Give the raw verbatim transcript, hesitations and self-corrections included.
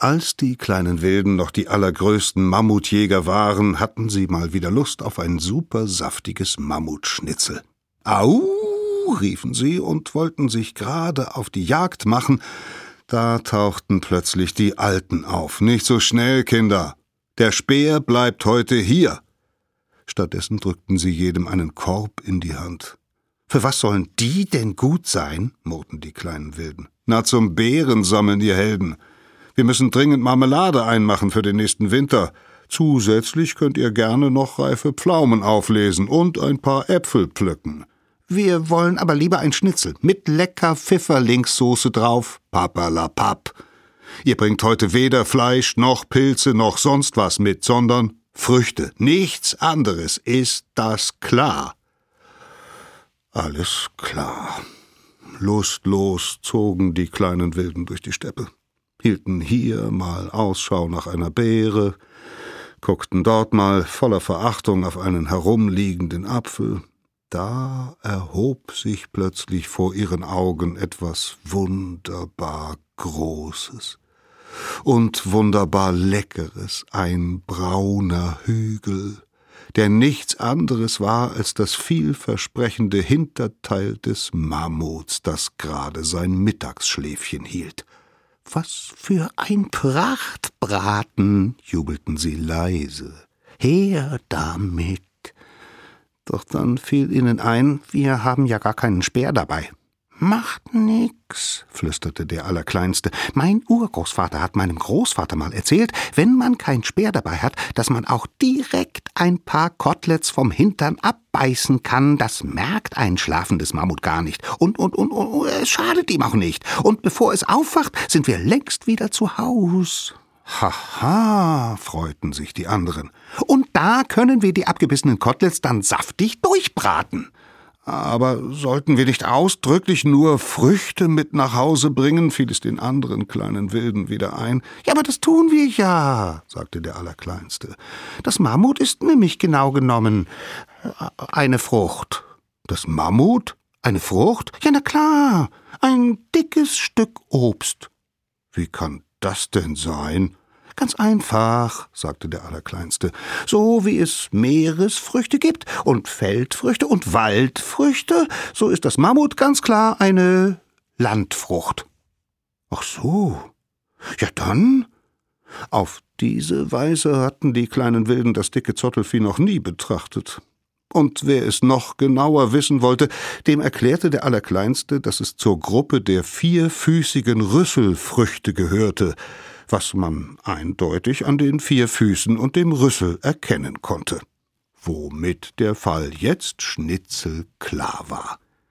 Als die kleinen Wilden noch die allergrößten Mammutjäger waren, hatten sie mal wieder Lust auf ein super saftiges Mammutschnitzel. »Au«, riefen sie und wollten sich gerade auf die Jagd machen. Da tauchten plötzlich die Alten auf. »Nicht so schnell, Kinder! Der Speer bleibt heute hier!« Stattdessen drückten sie jedem einen Korb in die Hand. »Für was sollen die denn gut sein?« murrten die kleinen Wilden. »Na, zum Beeren sammeln, ihr Helden. Wir müssen dringend Marmelade einmachen für den nächsten Winter. Zusätzlich könnt ihr gerne noch reife Pflaumen auflesen und ein paar Äpfel pflücken.« »Wir wollen aber lieber ein Schnitzel mit lecker Pfifferlingssoße drauf.« »Papperlapapp! Ihr bringt heute weder Fleisch noch Pilze noch sonst was mit, sondern Früchte. Nichts anderes. Ist das klar?« Alles klar. Lustlos zogen die kleinen Wilden durch die Steppe, hielten hier mal Ausschau nach einer Beere, guckten dort mal voller Verachtung auf einen herumliegenden Apfel. Da erhob sich plötzlich vor ihren Augen etwas wunderbar Großes und wunderbar Leckeres, ein brauner Hügel, der nichts anderes war als das vielversprechende Hinterteil des Mammuts, das gerade sein Mittagsschläfchen hielt. »Was für ein Prachtbraten«, jubelten sie leise. »Her damit!« Doch dann fiel ihnen ein, wir haben ja gar keinen Speer dabei. »Macht nix«, flüsterte der Allerkleinste. »Mein Urgroßvater hat meinem Großvater mal erzählt, wenn man keinen Speer dabei hat, dass man auch direkt ein paar Koteletts vom Hintern abbeißen kann. Das merkt ein schlafendes Mammut gar nicht. Und, und, und, und es schadet ihm auch nicht. Und bevor es aufwacht, sind wir längst wieder zu Haus.« »Haha«, freuten sich die anderen. »Und da können wir die abgebissenen Koteletts dann saftig durchbraten.« »Aber sollten wir nicht ausdrücklich nur Früchte mit nach Hause bringen?« fiel es den anderen kleinen Wilden wieder ein. »Ja, aber das tun wir ja«, sagte der Allerkleinste. »Das Mammut ist nämlich genau genommen eine Frucht.« »Das Mammut? Eine Frucht? Ja, na klar, ein dickes Stück Obst.« »Wie kann das denn sein?« »Ganz einfach«, sagte der Allerkleinste. »So wie es Meeresfrüchte gibt und Feldfrüchte und Waldfrüchte, so ist das Mammut ganz klar eine Landfrucht.« »Ach so, ja dann?« Auf diese Weise hatten die kleinen Wilden das dicke Zottelvieh noch nie betrachtet. Und wer es noch genauer wissen wollte, dem erklärte der Allerkleinste, dass es zur Gruppe der vierfüßigen Rüsselfrüchte gehörte, was man eindeutig an den vier Füßen und dem Rüssel erkennen konnte. Womit der Fall jetzt schnitzelklar war.